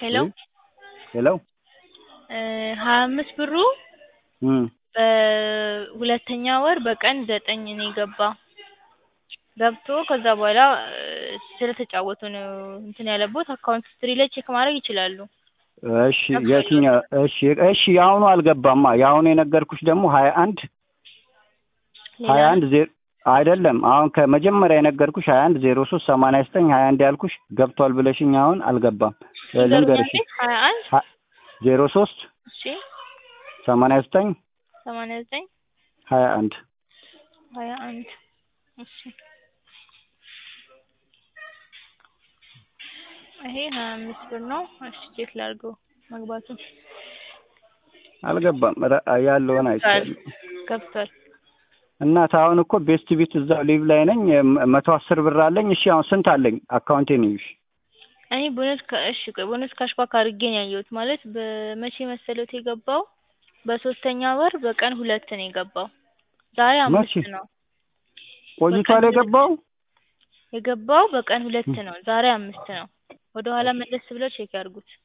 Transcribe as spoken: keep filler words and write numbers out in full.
ሄሎ ወይ ሄሎ ሀያ አምስት ብሩ እም በሁለተኛ ወር በቀን ዘጠኝ ነው የገባው ገብቶ ከዛ በኋላ ስለተጫወቱ ነው እንትን ያለቦት አካውንት ሂስትሪ ላይ ቼክ ማድረግ ይችላሉ። እሺ የትኛው እሺ እሺ ያሁኑ አልገባማ ያሁኑ የነገርኩሽ ደግሞ ሀያ አንድ ሀያ አንድ ዜሮ አይደለም አሁን ከመጀመሪያ የነገርኩሽ ሀያ አንድ ዜሮ ሶስት ሰማንያ ዘጠኝ ሀያ አንድ ያልኩሽ ገብቷል ብለሽኝ አሁን አልገባም ልንገርሽ ሀያ አንድ ዜሮ ሶስት እሺ ሰማንያ ዘጠኝ ሰማንያ ዘጠኝ ሀያ አንድ ሀያ አንድ እሺ ይሄ ሀያ አምስት ብር ነው። እሺ ቼክ ላድርገው መግባቱን አልገባም ያለውን አይቻልም ገብቷል እና ታውን እኮ ቤስት ቢት እዛው ሊቭ ላይ ነኝ መቶ አስር ብር አለኝ። እሺ አሁን ስንት አለኝ አካውንቴ ነው? እሺ እኔ ቦነስ እሺ ቦነስ ካሽባክ አድርጌ ነው ያየሁት ማለት በመቼ መሰለት የገባው በሶስተኛ ወር በቀን ሁለት ነው የገባው ዛሬ አምስት ነው ቆይቷል የገባው የገባው በቀን ሁለት ነው ዛሬ አምስት ነው ወደ ኋላ መለስ ብለው ቼክ ያድርጉት